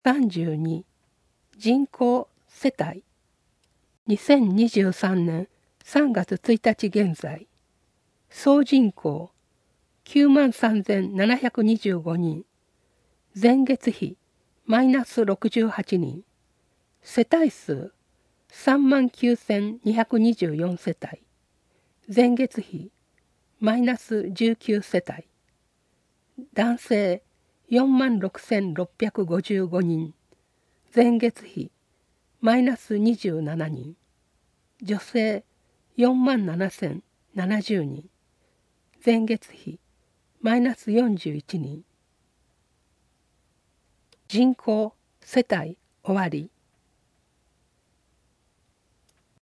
32人口世帯2023年3月1日現在総人口93,725人前月比マイナス68人世帯数39,224世帯前月比マイナス19世帯男性46,655人前月比マイナス27人女性47,070人前月比マイナス41人人口世帯終わり